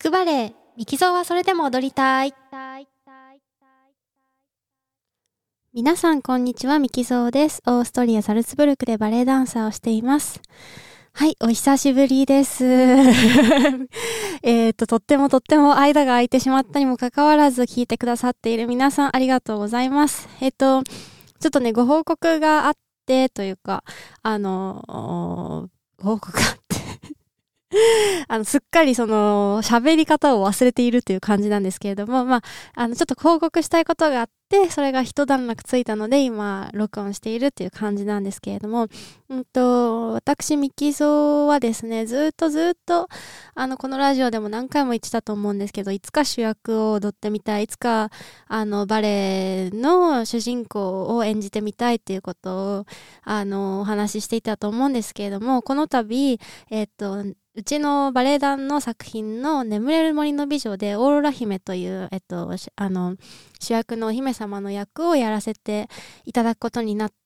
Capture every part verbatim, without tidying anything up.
くバレエ、ミキゾーはそれでも踊りたい。皆さんこんにちは、ミキゾーです。オーストリア・サルツブルクでバレエダンサーをしています。はい、お久しぶりです。えっと、とってもとっても間が空いてしまったにもかかわらず聞いてくださっている皆さんありがとうございます。えっと、ちょっとね、ご報告があってというか、あの、ご報告があって、あの、すっかりその、喋り方を忘れているという感じなんですけれども、まあ、あの、ちょっと報告したいことがあって、それが一段落ついたので、今、録音しているという感じなんですけれども、うんと、私、ミキゾーはですね、ずっとずっと、あの、このラジオでも何回も言ってたと思うんですけど、いつか主役を踊ってみたい、いつか、あの、バレエの主人公を演じてみたいっていうことを、あの、お話ししていたと思うんですけれども、この度、えっと、うちのバレエ団の作品の眠れる森の美女でオーロラ姫という、えっと、あの、主役のお姫様の役をやらせていただくことになって、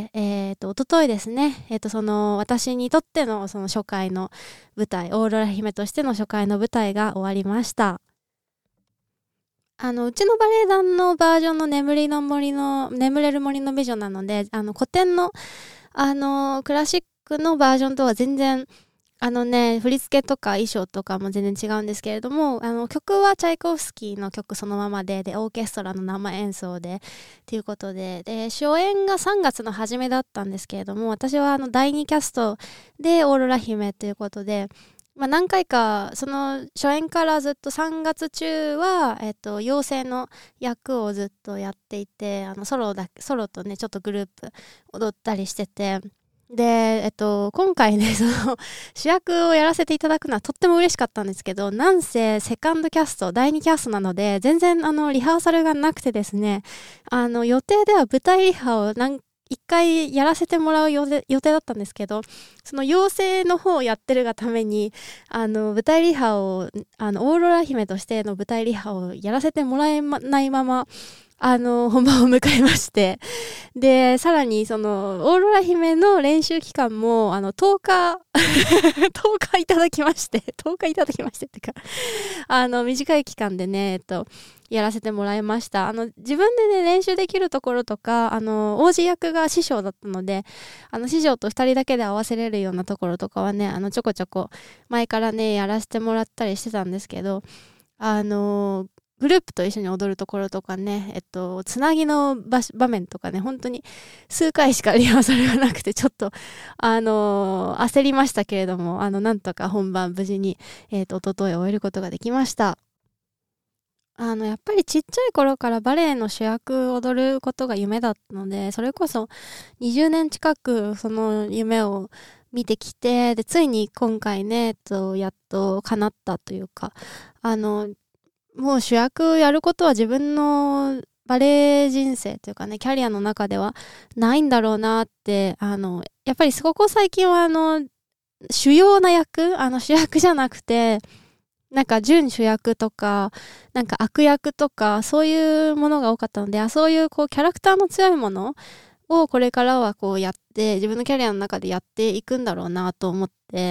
えっと、おとといですね、えっと、その、私にとってのその初回の舞台、オーロラ姫としての初回の舞台が終わりました。あの、うちのバレエ団のバージョンの眠りの森の、眠れる森の美女なので、あの、古典の、あの、クラシックのバージョンとは全然、あのね、振り付けとか衣装とかも全然違うんですけれども、あの曲はチャイコフスキーの曲そのままで、で、オーケストラの生演奏で、ということで、で、初演がさんがつの初めだったんですけれども、私はあのだいにキャストでオーロラ姫ということで、まあ何回か、その初演からずっとさんがつ中は、えっと、妖精の役をずっとやっていて、あの、ソロだ、ソロとね、ちょっとグループ踊ったりしてて、で、えっと、今回ね、その、主役をやらせていただくのはとっても嬉しかったんですけど、なんせ、セカンドキャスト、だいにキャストなので、全然、あの、リハーサルがなくてですね、あの、予定では舞台リハを何、一回やらせてもらう予定、予定だったんですけど、その妖精の方をやってるがために、あの、舞台リハを、あの、オーロラ姫としての舞台リハをやらせてもらえないまま、あの、本番を迎えまして、で、さらに、その、オーロラ姫の練習期間も、あの、とおか、とおかいただきまして、とおかいただきましてってか、あの、短い期間でね、えっと、やらせてもらいました。あの、自分でね、練習できるところとか、あの、王子役が師匠だったので、あの、師匠と二人だけで合わせれるようなところとかはね、あの、ちょこちょこ、前からね、やらせてもらったりしてたんですけど、あの、グループと一緒に踊るところとかね、えっと、つなぎの場場面とかね、本当に数回しかリハーサルがなくて、ちょっと、あのー、焦りましたけれども、あの、なんとか本番無事に、えっと、一昨日終えることができました。あの、やっぱりちっちゃい頃からバレエの主役を踊ることが夢だったので、それこそにじゅうねん近くその夢を見てきて、で、ついに今回ね、えっと、やっと叶ったというか、あの、もう主役やることは自分のバレエ人生というかね、キャリアの中ではないんだろうなって、あの、やっぱりここ最近はあの、主要な役、あの主役じゃなくて、なんか準主役とか、なんか悪役とか、そういうものが多かったので、あ、そういうこうキャラクターの強いものをこれからはこうやって、自分のキャリアの中でやっていくんだろうなと思って、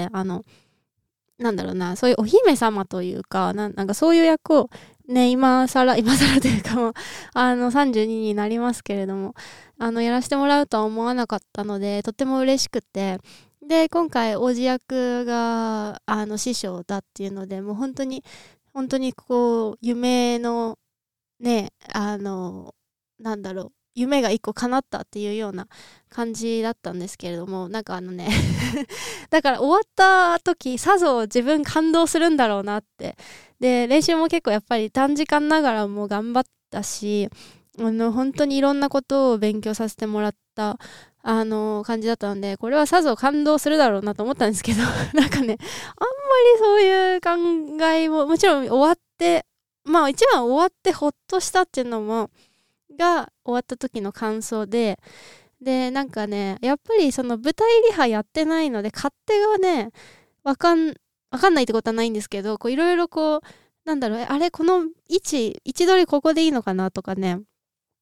あの、なんだろうな、そういうお姫様というか、な、なんかそういう役を、ね、今更、今更というかもう、あの、さんじゅうにになりますけれども、あの、やらせてもらうとは思わなかったので、とても嬉しくて、で、今回、王子役が、あの、師匠だっていうので、もう本当に、本当にこう、夢の、ね、あの、なんだろう、夢が一個叶ったっていうような感じだったんですけれども、なんかあのねだから終わった時さぞ自分感動するんだろうなって。で、練習も結構やっぱり短時間ながらも頑張ったし、あの本当にいろんなことを勉強させてもらったあの感じだったので、これはさぞ感動するだろうなと思ったんですけどなんかね、あんまりそういう考えももちろん終わって、まあ一番終わってほっとしたっていうのもが終わった時の感想で、で、なんかね、やっぱりその舞台リハやってないので、勝手がね、わかん、わかんないってことはないんですけど、こういろいろこう、なんだろう、あれ、この位置、位置取りここでいいのかなとかね、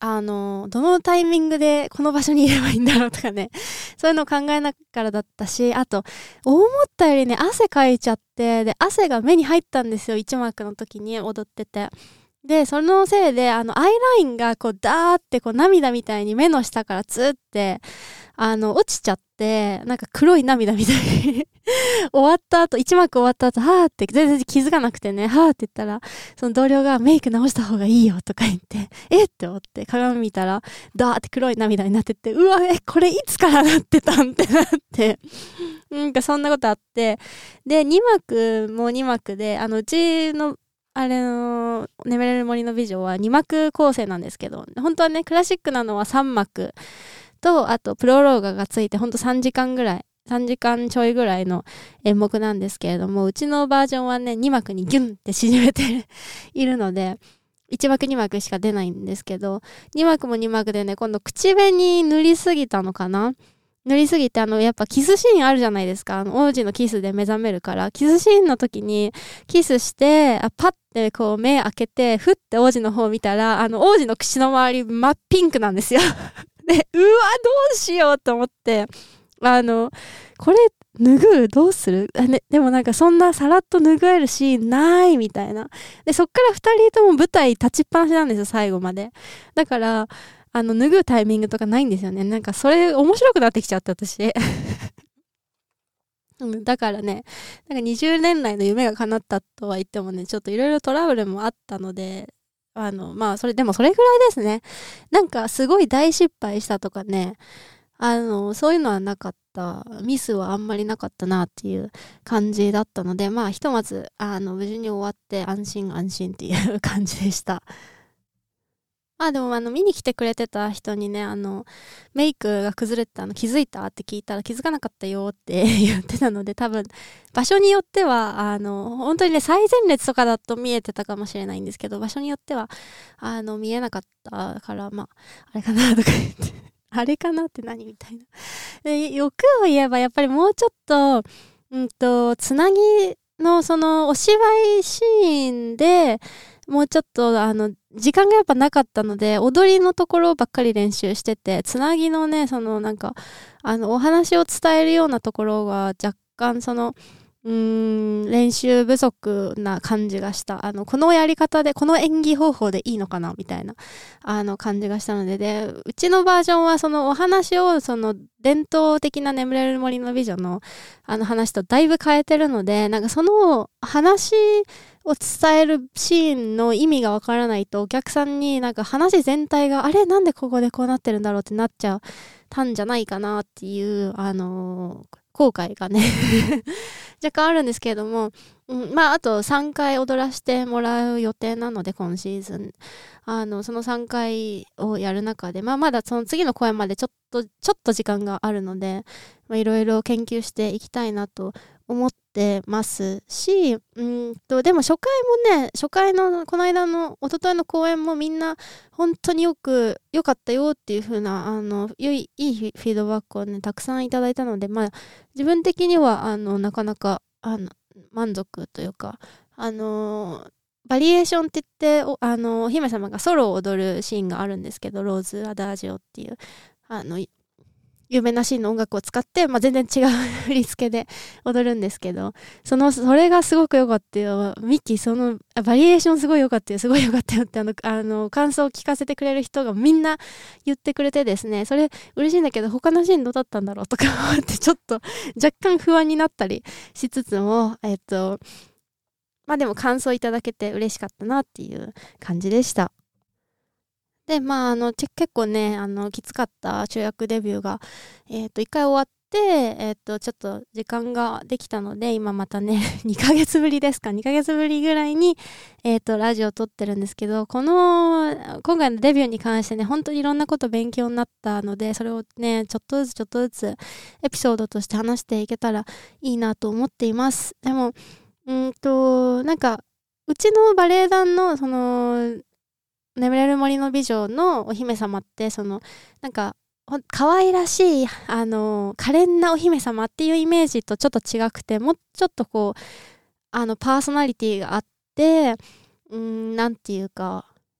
あの、どのタイミングでこの場所にいればいいんだろうとかね、そういうのを考えながらだったし、あと、思ったよりね、汗かいちゃって、で、汗が目に入ったんですよ、一幕の時に踊ってて。で、そのせいで、あの、アイラインがこう、ダーってこう、涙みたいに目の下からツーって、あの、落ちちゃって、なんか黒い涙みたいに終わった後、一幕終わった後、はーって全然気づかなくてね、はーって言ったら、その同僚がメイク直した方がいいよとか言って、えって思って鏡見たら、ダーって黒い涙になってて、うわ、え、これいつからなってたんってなって、なんかそんなことあって、で、にまくもにまくで、あの、うちの、あれの、眠れる森の美女はにまく構成なんですけど、本当はね、クラシックなのはさんまくと、あと、プロローガがついて、ほんとさんじかんぐらい、さんじかんちょいぐらいの演目なんですけれども、うちのバージョンはね、にまくにギュンって縮めているので、いちまくにまくしか出ないんですけど、にまくもにまくでね、今度口紅塗りすぎたのかな塗りすぎて、あの、やっぱキスシーンあるじゃないですか。あの、王子のキスで目覚めるから、キスシーンの時に、キスして、あパッてこう目開けて、ふって王子の方見たら、あの、王子の口の周り真っピンクなんですよ。で、うわ、どうしようと思って、あの、これ、脱ぐどうするあ、ね、でもなんかそんなさらっと脱げるシーンないみたいな。で、そっから二人とも舞台立ちっぱなしなんですよ、最後まで。だから、あの、脱ぐタイミングとかないんですよね。なんかそれ面白くなってきちゃって、私。だからね、なんかにじゅうねん来の夢が叶ったとは言ってもね、ちょっといろいろトラブルもあったので、あの、まあ、それ、でもそれぐらいですね。なんかすごい大失敗したとかね、あの、そういうのはなかった。ミスはあんまりなかったなっていう感じだったので、まあ、ひとまず、あの、無事に終わって安心安心っていう感じでした。あ、でもあの、見に来てくれてた人にね、あの、メイクが崩れてたの気づいたって聞いたら気づかなかったよって言ってたので、多分、場所によっては、あの、本当にね、最前列とかだと見えてたかもしれないんですけど、場所によっては、あの、見えなかったから、まあ、あれかなとか言って、あれかなって何みたいな。で、欲を言えば、やっぱりもうちょっと、うんと、つなぎの、その、お芝居シーンで、もうちょっと、あの、時間がやっぱなかったので、踊りのところばっかり練習してて、つなぎのね、そのなんか、あの、お話を伝えるようなところが若干その、うーん、練習不足な感じがした。あの、このやり方で、この演技方法でいいのかなみたいな、あの、感じがしたので、で、うちのバージョンはそのお話を、その、伝統的な眠れる森の美女の、あの話とだいぶ変えてるので、なんかその話を伝えるシーンの意味がわからないと、お客さんになんか話全体が、あれなんでここでこうなってるんだろうってなっちゃったんじゃないかなっていう、あのー、後悔がね若干あるんですけれども、うん、まああとさんかい踊らせてもらう予定なので、今シーズンあのそのさんかいをやる中で、まあまだその次の公演までちょっとちょっと時間があるので、いろいろ研究していきたいなと思ってますし、うんとでも初回もね、初回のこの間の一昨日の公演もみんな本当によく良かったよっていう風なあの良いいいフィードバックをねたくさんいただいたので、まあ自分的にはあのなかなかあの満足というか、あのバリエーションって言っておあのお姫様がソロを踊るシーンがあるんですけど、ローズアダージオっていうあの有名なシーンの音楽を使って、まあ、全然違う振り付けで踊るんですけど、そのそれがすごく良かったよ。ミッキーそのバリエーションすごい良かったよ、すごい良かったよってあのあの感想を聞かせてくれる人がみんな言ってくれてですね、それ嬉しいんだけど他のシーンどうだったんだろうとか思ってちょっと若干不安になったりしつつも、えっとまあでも感想いただけて嬉しかったなっていう感じでした。で、まあ、あの、結構ね、あの、きつかった中学デビューが、えっと、一回終わって、えっと、ちょっと時間ができたので、今またね、にかげつぶりですか、にかげつぶりぐらいに、えっと、ラジオを撮ってるんですけど、この、今回のデビューに関してね、本当にいろんなこと勉強になったので、それをね、ちょっとずつちょっとずつエピソードとして話していけたらいいなと思っています。でも、うんと、なんか、うちのバレエ団の、その、眠れる森の美女のお姫様って、その、なんか、可愛らしい、あの、可憐なお姫様っていうイメージとちょっと違くて、もうちょっとこう、あの、パーソナリティがあって、うーん、なんていうか、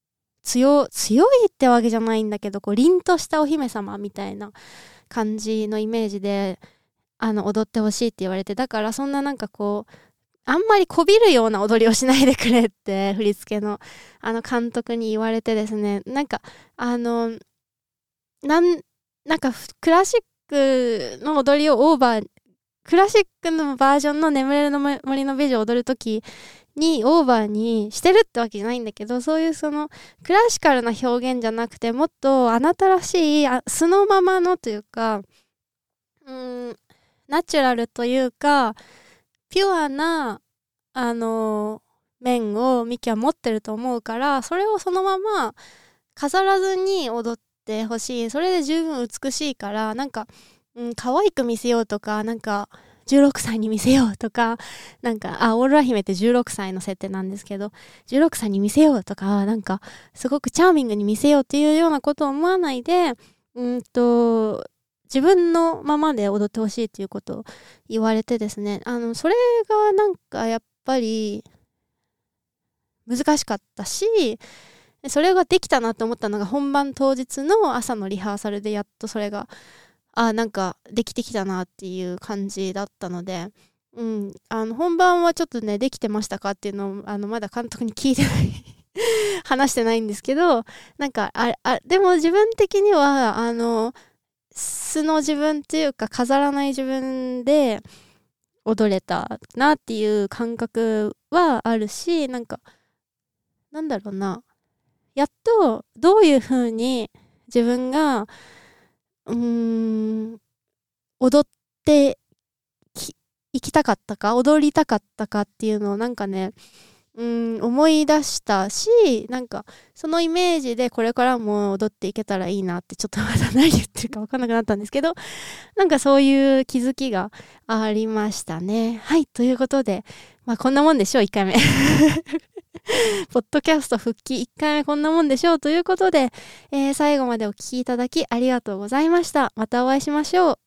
強、強いってわけじゃないんだけど、こう、凛としたお姫様みたいな感じのイメージで、あの、踊ってほしいって言われて、だからそんななんかこう、あんまりこびるような踊りをしないでくれって、振り付けの、あの、監督に言われてですね、なんか、あの、なん、なんか、クラシックの踊りをオーバー、クラシックのバージョンの眠れるの森の美女を踊るときにオーバーにしてるってわけじゃないんだけど、そういうそのクラシカルな表現じゃなくて、もっとあなたらしい、あ素のままのというか、うーん、ナチュラルというか、ピュアな、あの、面をミキは持ってると思うから、それをそのまま飾らずに踊ってほしい。それで十分美しいから、なんか、うん、可愛く見せようとか、なんか、じゅうろくさいに見せようとか、なんか、あ、オーロラ姫ってじゅうろくさいの設定なんですけど、じゅうろくさいに見せようとか、なんか、すごくチャーミングに見せようっていうようなことを思わないで、うんと、自分のままで踊ってほしいっていうことを言われてですね、あの、それがなんかやっぱり難しかったし、それができたなと思ったのが本番当日の朝のリハーサルでやっとそれがあなんかできてきたなっていう感じだったので、うん、あの本番はちょっとねできてましたかっていうのをあのまだ監督に聞いてない話してないんですけど、なんかああでも自分的にはあの素の自分っていうか飾らない自分で踊れたなっていう感覚はあるし、なんかなんだろうな、やっとどういう風に自分がうーん踊ってき行きたかったか踊りたかったかっていうのをなんかねうーん思い出したし、なんかそのイメージでこれからも踊っていけたらいいなって、ちょっとまだ何言ってるか分かんなくなったんですけど、なんかそういう気づきがありましたね。はい、ということでまあこんなもんでしょういっかいめポッドキャスト復帰いっかいめこんなもんでしょうということで、えー、最後までお聞きいただきありがとうございました。またお会いしましょう。